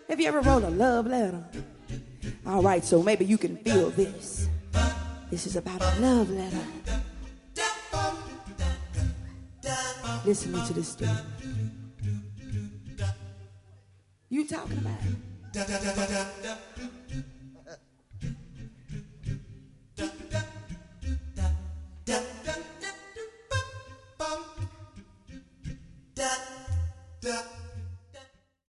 Have you ever wrote a love letter? All right, so maybe you can feel this. This is about a love letter. Listen to this story. You talking about it?